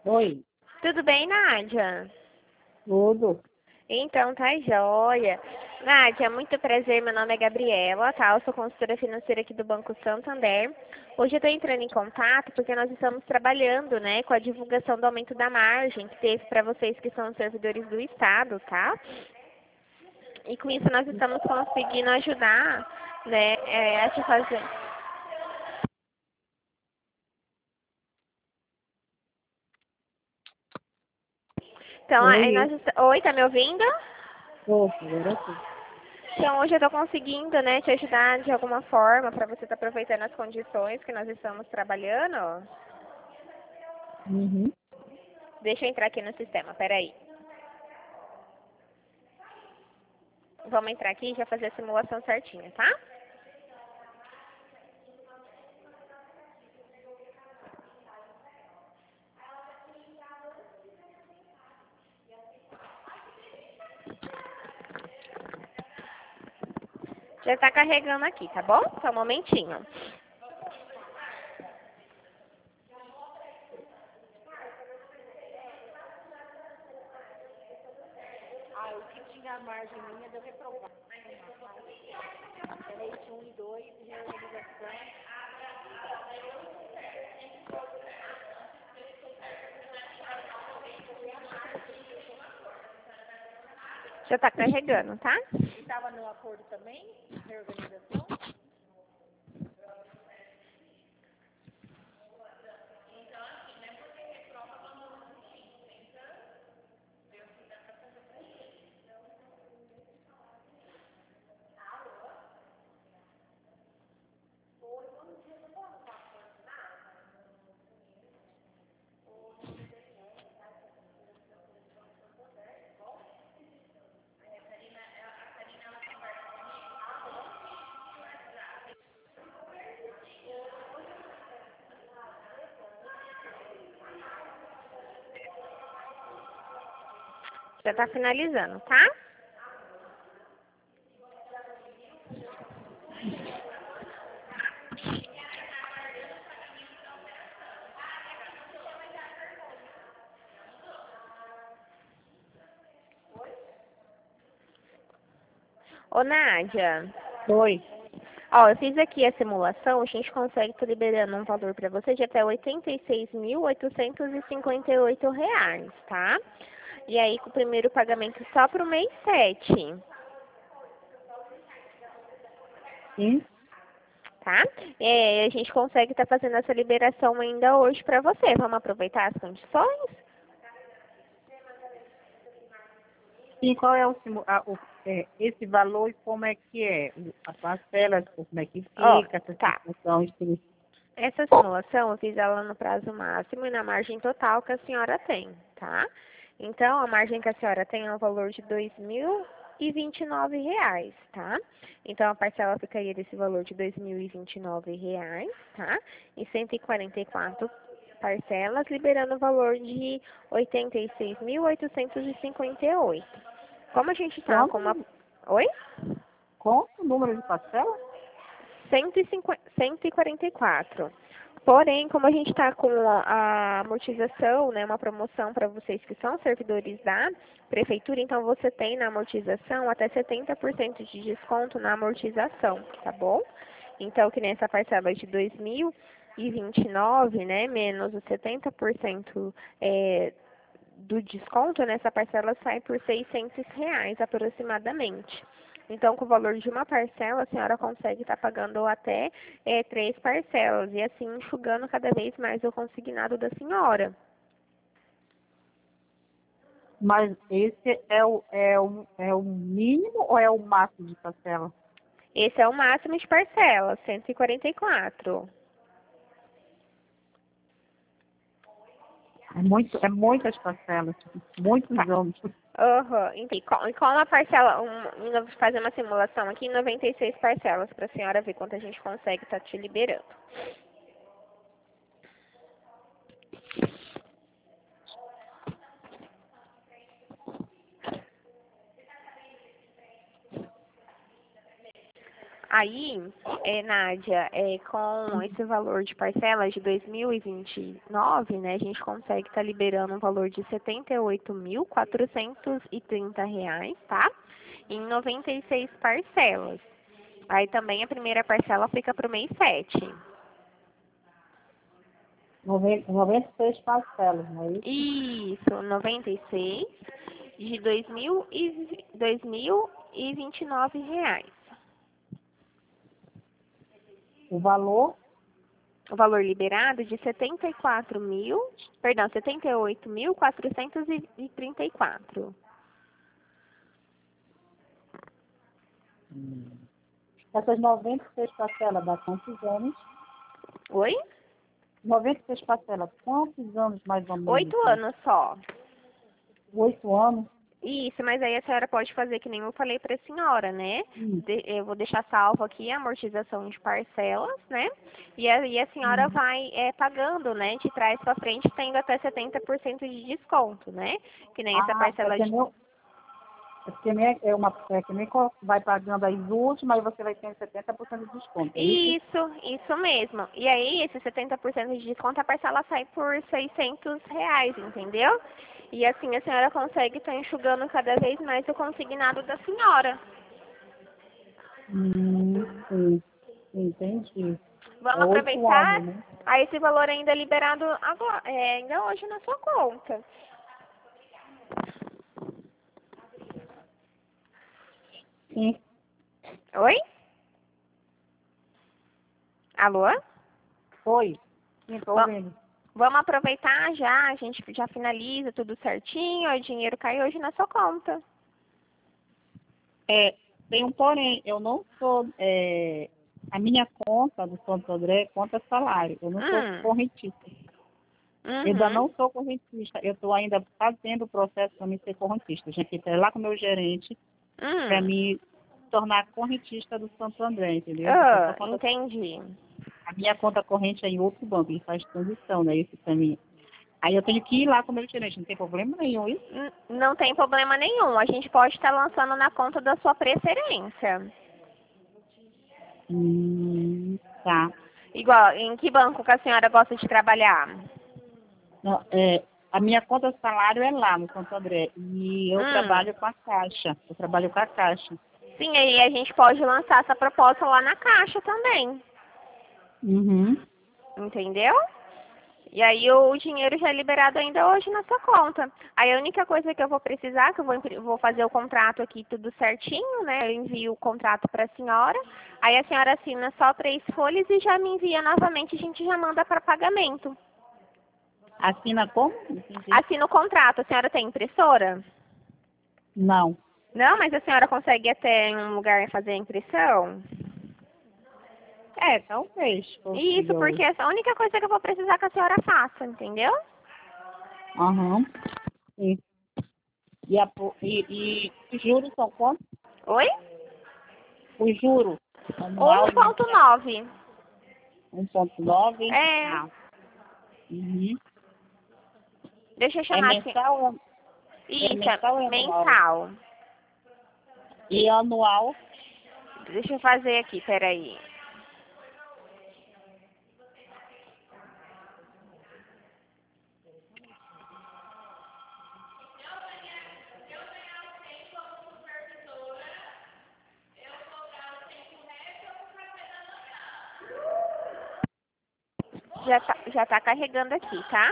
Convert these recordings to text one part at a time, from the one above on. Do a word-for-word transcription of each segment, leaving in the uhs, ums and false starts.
Oi, Tudo bem, Nádia? tudo. Então, tá joia. Nádia, muito prazer, meu nome é Gabriela, tá? Eu sou consultora financeira aqui do Banco Santander. Hoje eu tô entrando em contato porque nós estamos trabalhando, né, com a divulgação do aumento da margem que teve para vocês que são servidores do Estado, tá? E com isso nós estamos conseguindo ajudar, né, é, a te fazer. Então, aí Oi, nós... est- Oi, tá me ouvindo? opa, agora sim. Então, hoje eu estou conseguindo, né, te ajudar de alguma forma para você estar aproveitando as condições que nós estamos trabalhando. Uhum. Deixa eu entrar aqui no sistema, peraí. Vamos entrar aqui e já fazer a simulação certinha, tá? Já está carregando aqui, tá bom? Só um momentinho. Ah, o que tinha a margem minha deu reprovar. Leite um e dois, reorganização. Já está carregando, tá? E estava no acordo também? Reorganização? Já está finalizando, tá? Ô, Nádia. Oi. Ó, eu fiz aqui a simulação, a gente consegue estar liberando um valor para você de até oitenta e seis mil oitocentos e cinquenta e oito reais, tá? E aí com o primeiro pagamento só para o mês sete, Sim. tá? É, a gente consegue estar fazendo essa liberação ainda hoje para você. Vamos aproveitar as condições? E qual é o, simu- a- o- é, esse valor e como é que é? O- A parcela, como é que Ó, fica, essa tá. situação? Isso. Essa simulação eu fiz ela no prazo máximo e na margem total que a senhora tem, tá? Então, a margem que a senhora tem é um valor de dois mil e vinte e nove reais, tá? Então, a parcela ficaria desse valor de dois mil e vinte e nove reais, tá? Em cento e quarenta e quatro parcelas, liberando o valor de oitenta e seis mil oitocentos e cinquenta e oito. Como a gente tá com uma... Quanto, Oi? quanto o número de parcela? cento e cinquenta, cento e quarenta e quatro. Porém, como a gente está com a, a amortização, né, uma promoção para vocês que são servidores da prefeitura, então você tem na amortização até setenta por cento de desconto na amortização, tá bom? Então, que nessa parcela de dois mil e vinte e nove, né, menos os setenta por cento é, do desconto, nessa parcela sai por seiscentos reais aproximadamente. Então, com o valor de uma parcela, a senhora consegue estar pagando até é, três parcelas e assim enxugando cada vez mais o consignado da senhora. Mas esse é o, é, o, é o mínimo ou é o máximo de parcela? Esse é o máximo de parcelas, cento e quarenta e quatro. É, muito, é muitas parcelas, muitos anos. Aham, entendi. Com, com uma parcela, um, um, fazer uma simulação aqui, noventa e seis parcelas, para a senhora ver quanto a gente consegue estar te liberando. Aí, é, Nádia, é, com esse valor de parcelas de dois mil e vinte e nove, né, a gente consegue estar liberando um valor de setenta e oito mil quatrocentos e trinta reais, tá? Em noventa e seis parcelas. Aí também a primeira parcela fica para o mês sete. noventa, noventa e seis parcelas, não é isso? Isso, noventa e seis de dois mil e, dois mil e vinte e nove reais. O valor? O valor liberado de setenta e quatro mil, perdão, setenta e oito mil quatrocentos e trinta e quatro. Hum. Essas noventa e seis parcelas dá quantos anos? Oi? noventa e seis parcelas, quantos anos mais ou menos? Oito anos só. Oito anos? Isso, mas aí a senhora pode fazer que nem eu falei para a senhora, né? Hum. De- eu vou deixar salvo aqui a amortização de parcelas, né? E aí a senhora Hum. vai é, pagando, né? De trás para frente, tendo até setenta por cento de desconto, né? Que nem essa Ah, é parcela que de... nem, é que nem, é uma, é que nem co- vai pagando as últimas e você vai ter setenta por cento de desconto, é isso? Isso, isso mesmo. E aí, esse setenta por cento de desconto, a parcela sai por seiscentos reais, entendeu? E assim a senhora consegue estar enxugando cada vez mais o consignado da senhora. Hum, sim, entendi. É Vamos oito aproveitar? anos, né? Aí esse valor ainda é liberado agora, é, ainda hoje na sua conta. Sim, Oi? Alô? foi. Sim, estou Va- ouvindo. Vamos aproveitar já, a gente já finaliza tudo certinho, o dinheiro cai hoje na sua conta. É, tem um porém, eu não sou, é, a minha conta do Santo André é conta salário, eu não sou Hum. correntista. Eu ainda Uhum. não sou correntista, eu estou ainda fazendo o processo para mim ser correntista. Já que lá com o meu gerente para Hum. me tornar correntista do Santo André, entendeu? Porque eu sou Ah, conta, entendi. a minha conta corrente é em outro banco, ele faz transição, né? Isso para mim. Aí eu tenho que ir lá com o meu gerente, não tem problema nenhum isso? N- Não tem problema nenhum. A gente pode estar lançando na conta da sua preferência. Hum, tá. Igual, em que banco que a senhora gosta de trabalhar? Não, é, a minha conta de salário é lá no Santo André. E eu Hum. trabalho com a Caixa. Eu trabalho com a Caixa. Sim, aí a gente pode lançar essa proposta lá na Caixa também. Uhum. Entendeu? E aí o dinheiro já é liberado ainda hoje na sua conta. Aí a única coisa que eu vou precisar, que eu vou, impri- vou fazer o contrato aqui tudo certinho, né? Eu envio o contrato para a senhora. Aí a senhora assina só três folhas e já me envia novamente, a gente já manda para pagamento. Assina como? Entendi. Assina o contrato. A senhora tem impressora? Não. Não, mas a senhora consegue ir até em um lugar fazer a impressão? É, talvez Isso, consiga porque hoje. essa é a única coisa que eu vou precisar que a senhora faça, entendeu? Aham. Sim. E, a, po- e, e os juros são quantos? Oi? Os juros um anual ponto nove. um ponto nove. É. Ah. Uhum. Deixa eu É chamar assim. mensal, é Isso, é mensal ou é anual? mensal. E anual, Deixa eu fazer aqui, peraí. Já tá, já tá carregando aqui, tá?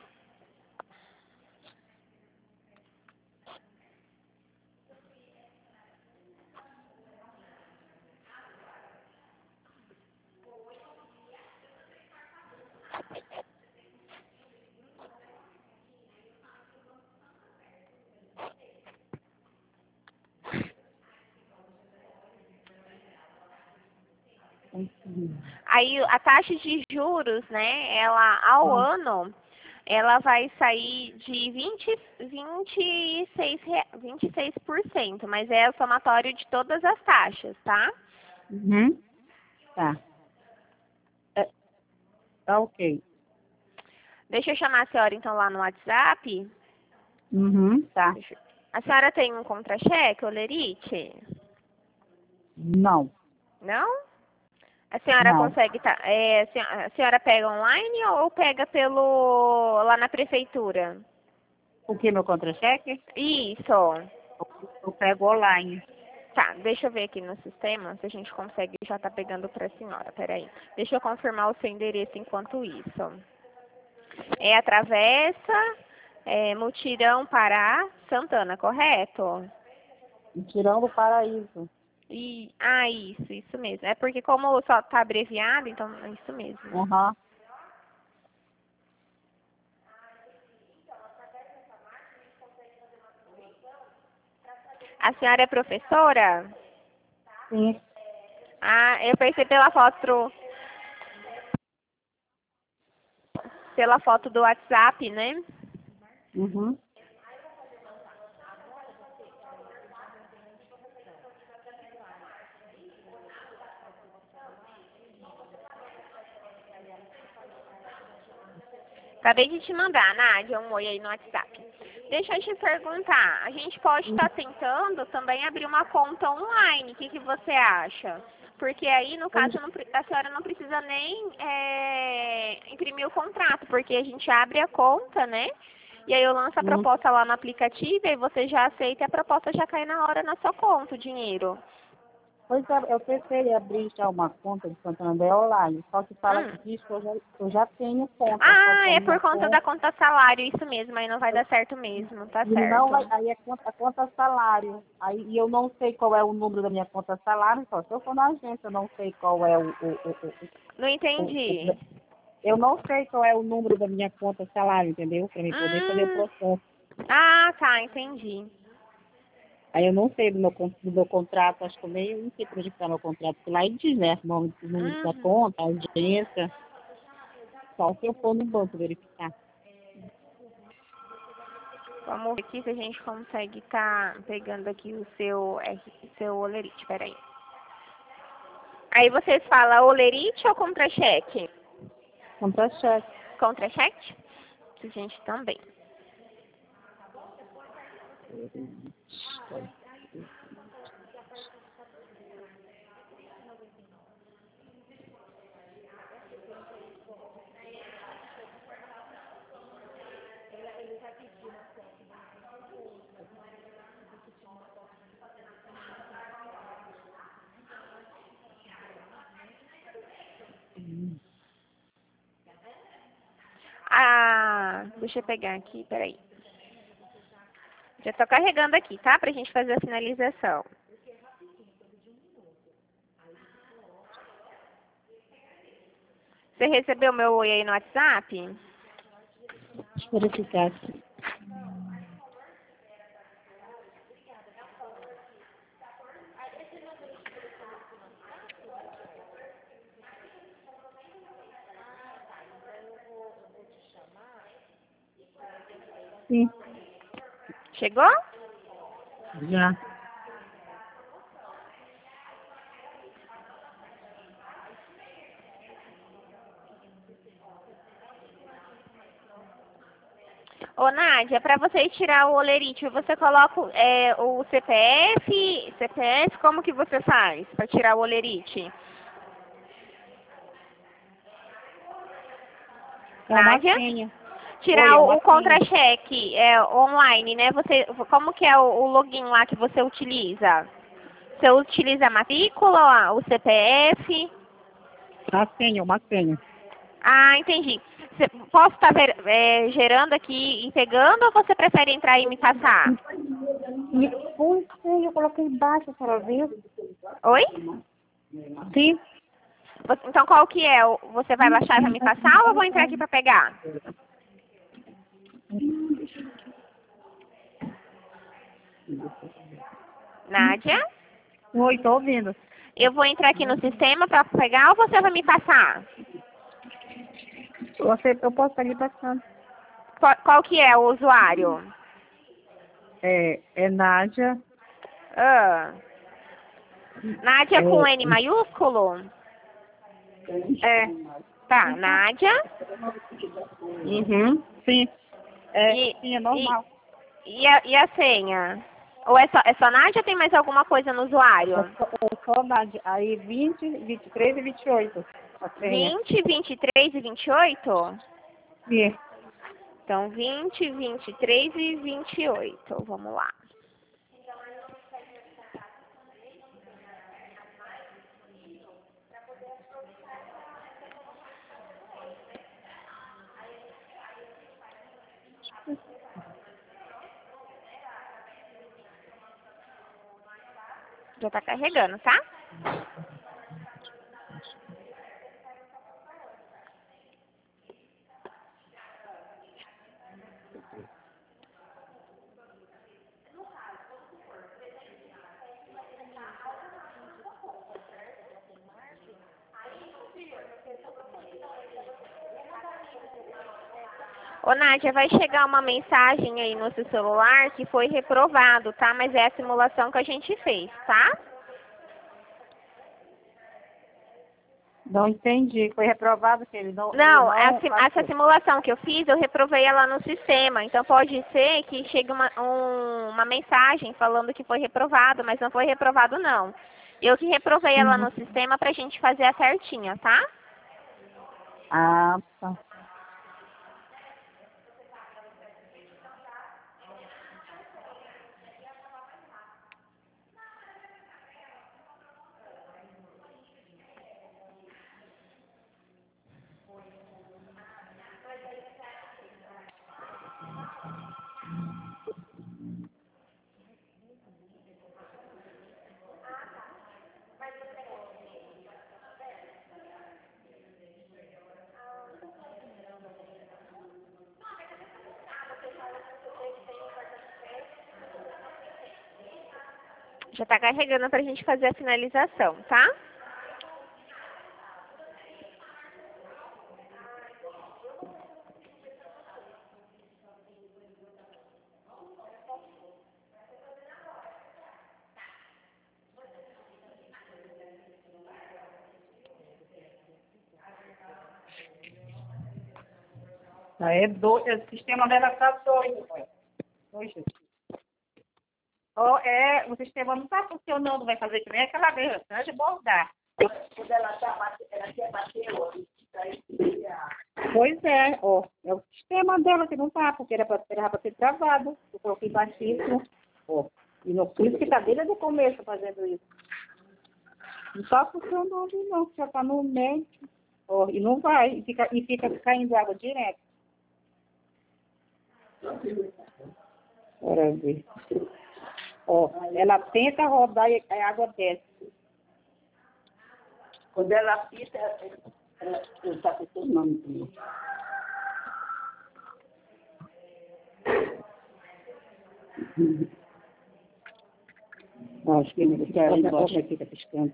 Aí a taxa de juros, né, ela ao ano, ela vai sair de vinte, vinte e seis, rea- vinte e seis por cento, mas é o somatório de todas as taxas, tá? uhum. Tá. É, tá ok. Deixa eu chamar a senhora então lá no WhatsApp. Uhum. Tá. Deixa eu- A senhora tem um contra-cheque, Olerite? Não. Não? A senhora Não. consegue, tá, é, a senhora, a senhora pega online ou pega pelo, lá na prefeitura? O que, meu contra-cheque? Isso. Eu pego online. Tá, deixa eu ver aqui no sistema se a gente consegue já tá pegando pra senhora, peraí. Deixa eu confirmar o seu endereço enquanto isso. É a Travessa, é, Mutirão, Pará, Santana, correto? Tirando o paraíso. E, ah, isso, isso mesmo. É porque como só tá abreviado, então é isso mesmo. Aham. A senhora é professora? Sim. Ah, eu pensei pela foto, pela foto do WhatsApp, né? Uhum. Acabei de te mandar, Nádia, um oi aí no WhatsApp. Deixa eu te perguntar, a gente pode estar tentando também abrir uma conta online, o que, que você acha? Porque aí, no caso, não pre- a senhora não precisa nem é, imprimir o contrato, porque a gente abre a conta, né? E aí eu lanço a Uhum. proposta lá no aplicativo e aí você já aceita e a proposta já cai na hora na sua conta, o dinheiro. Pois é, eu pensei em abrir já uma conta de Santander online, só que fala Hum. que diz que eu já, eu já tenho conta, só Ah, que a é minha por conta conta, da conta salário, isso mesmo, aí não vai dar certo mesmo, tá e não vai, certo. aí é conta, a conta salário, aí e eu não sei qual é o número da minha conta salário, só se eu for na agência, eu não sei qual é o, o, Não o, o, o- entendi. o- eu não sei qual é o número da minha conta salário, entendeu? Para mim poder fazer o Hum. processo. Ah, tá, entendi. Aí eu não sei do meu, con- do meu contrato, acho que eu meio não sei como é que está meu contrato, porque lá ele diz, né, o nome, o número da Uhum. conta, a agência, só se eu for no banco verificar. Vamos ver aqui se a gente consegue estar pegando aqui o seu, R- seu olerite, peraí. Aí vocês falam olerite ou contra-cheque? Contra-cheque. Contra-cheque? Que a gente também. Ah, deixa eu pegar aqui, peraí. Já tô carregando aqui, tá? Pra gente fazer a finalização. Você recebeu meu oi aí no WhatsApp? Deixa eu verificar aqui. Sim, Chegou? já. Ô, Nádia, para você tirar o olerite, você coloca é, o C P F, C P F, como que você faz para tirar o olerite? É uma Nádia? senha. Oi, Tirar é o, uma o senha. contra-cheque é, online, né? Você, como que é o, o login lá que você utiliza? Você utiliza a matrícula, o C P F? Uma senha, uma senha. Ah, entendi. Cê- posso estar ver- é, gerando aqui e pegando ou você prefere entrar e me passar? E foi senha, eu coloquei embaixo, para ver. Oi? Sim. Você- Então qual que é? O- Você vai baixar para me passar ou eu vou entrar aqui para pegar? Nádia? Oi, tô ouvindo. Eu vou entrar aqui no sistema para pegar ou você vai me passar? Você, eu posso estar lhe passando. Qual, qual que é o usuário? É, é Nádia. Ah, Nádia com É, N maiúsculo? é. Tá, Nádia. Uhum. Sim. É, E, sim, é e, normal. e, a, e a senha? Ou é só, é só Nádia ou tem mais alguma coisa no É usuário? só, é Ô, Nádia, aí vinte, vinte e três e vinte e oito. A senha. vinte, vinte e três e vinte e oito? Sim. Então, vinte, vinte e três e vinte e oito. Vamos lá. Já tá carregando, tá? Ô, Nádia, vai chegar uma mensagem aí no seu celular que foi reprovado, tá? Mas é a simulação que a gente fez, tá? Não entendi. Foi reprovado que ele não. Não, ele a não sim- passou. essa simulação que eu fiz, eu reprovei ela no sistema. Então pode ser que chegue uma, um- uma mensagem falando que foi reprovado, mas não foi reprovado não. Eu que reprovei ela Uhum. no sistema pra gente fazer a certinha, tá? Ah, tá. Já tá carregando pra gente fazer a finalização, tá? Ah, é doido. O sistema dela tá doido. Ué. Doido. Ó, é, o sistema não tá funcionando. Vai fazer que nem aquela vez. Antes de bordar. Quando ela tá, ela quer bater, ó. Pois é, ó. É o sistema dela que não tá, porque era pra, era pra ter travado. Eu coloquei baixíssimo. Ó. E no, por isso que tá desde o começo fazendo isso. Não tá funcionando, não. Já tá no médio. Ó, e não vai. E fica, e fica caindo água direto. Bora ver. Ó, ela tenta rodar e a água desce. Quando ela pita, ela está com todo nome também. Acho que não quer embaixo aqui, tá piscando.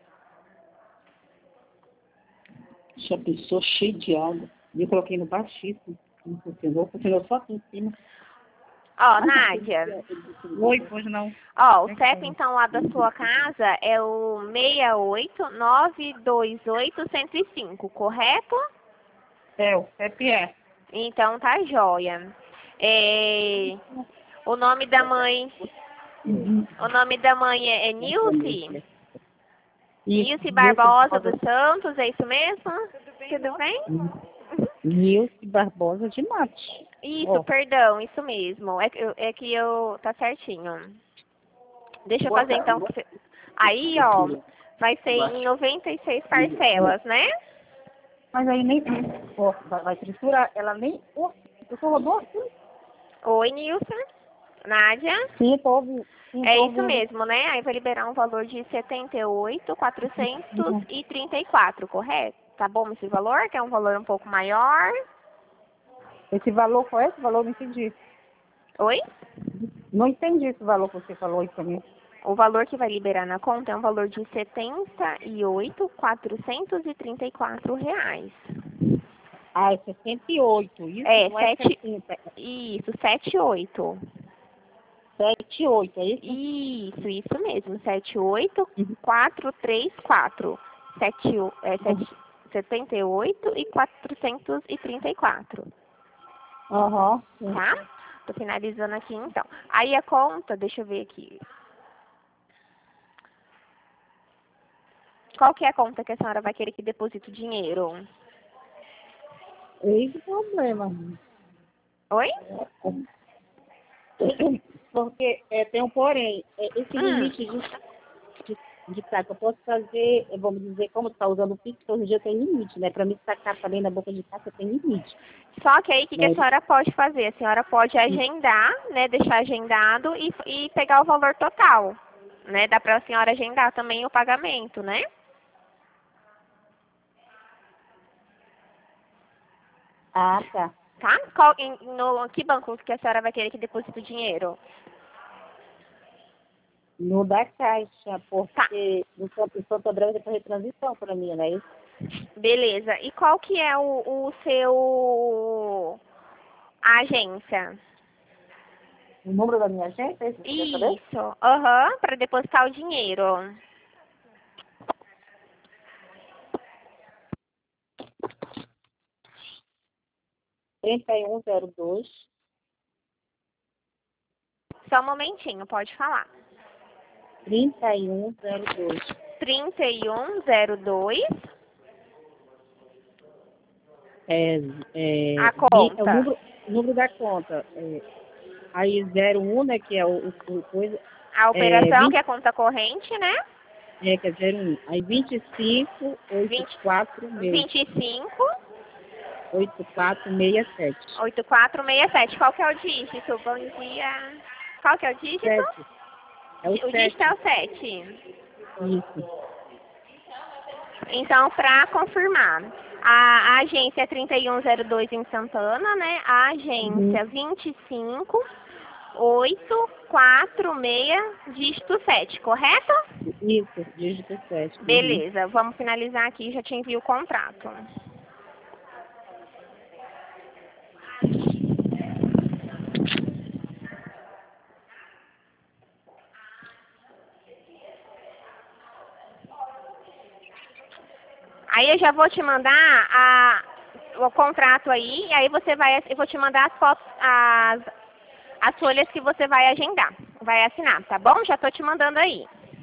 Já pensou cheio de água. E eu coloquei no baixíssimo. Não funcionou, funcionou só aqui em cima. Ó, Nádia. Oi, pois não. Ó, o C E P então lá da sua casa é o seis oito nove dois oito um zero cinco, correto? É, o C E P é. Então tá jóia. É, o nome da mãe. O nome da mãe é, é Nilce? Nilce Barbosa dos Santos, é isso mesmo? Tudo bem? Nilce Barbosa de Mate. Isso, Ó. perdão, isso mesmo. É que eu, é que eu tá certinho. Deixa eu fazer então. Aí, ó, vai ser em noventa e seis parcelas, né? Mas aí nem. Ó, vai, vai triturar. Ela nem. Ó, eu só rodou assim. Oi, Nilson. Nádia? Sim, tô ouvindo. Sim, É tô isso ouvindo. mesmo, né? Aí vai liberar um valor de setenta e oito mil quatrocentos e trinta e quatro, correto? Tá bom esse valor? Que é um valor um pouco maior. Esse valor, qual é esse valor? Não entendi. Oi? Não entendi esse valor que você falou aí pra mim. O valor que vai liberar na conta é um valor de setenta e oito mil quatrocentos e trinta e quatro reais. Ah, é sessenta e oito. Isso É, não é sete, setenta. isso, setenta e oito. setenta e oito, é isso? Isso, isso mesmo, setenta e oito mil quatrocentos e trinta e quatro. Sete, é, sete, setenta e oito e quatrocentos e trinta e quatro. Aham. Tá? Tô finalizando aqui então. Aí a conta, deixa eu ver aqui. Qual que é a conta que a senhora vai querer que deposite o dinheiro? Esse é o problema. Oi? Porque é, tem um porém, é, esse Hum. limite de, de, de saco, eu posso fazer, é, vamos dizer, como está usando o Pix, hoje em dia tem limite, né? Para me sacar também na boca de caixa tem limite. Só que aí o que, que a Né? senhora pode fazer? A senhora pode agendar, né? Deixar agendado e, e pegar o valor total. Né? Dá para a senhora agendar também o pagamento, né? Ah, tá. Tá? Qual, em, no, que banco que a senhora vai querer que deposite o dinheiro? No da caixa, Tá, porque no Santo Santo André vai fazer transição para mim, né? beleza. E qual que é o, o seu a agência? O número da minha agência, é esse que você quer saber? Isso. Aham, para depositar o dinheiro. trinta e um zero dois, Só um momentinho, pode falar. trinta e um zero dois. trinta e um zero dois. É, é, A vi- é o conta. número, o número da conta. É, aí zero um, né, que é o, o, o coisa, A é, operação, que é a conta corrente, né? é, que é zero um. Aí vinte e cinco, oitenta e quatro, vinte e cinco, oitenta e quatro, sessenta e sete. oitenta e quatro, sessenta e sete. Qual que é o dígito? Bom dia. Qual que é o dígito? sete. É o O sete. dígito é o sete. Isso. Então, para confirmar, a, a agência é trinta e um zero dois em Santana, né? A agência Uhum. vinte e cinco, oito quatro seis, dígito sete, correto? Isso, dígito sete. Uhum. Beleza, vamos finalizar aqui, já te envio o contrato. Aí eu já vou te mandar a, o contrato aí, e aí você vai, eu vou te mandar as fotos, as, as folhas que você vai agendar, vai assinar, tá bom? Já tô te mandando aí.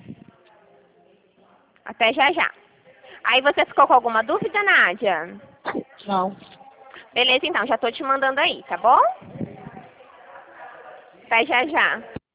Até já já. Aí você ficou com alguma dúvida, Nádia? Não. Beleza, então, já tô te mandando aí, tá bom? Até já já.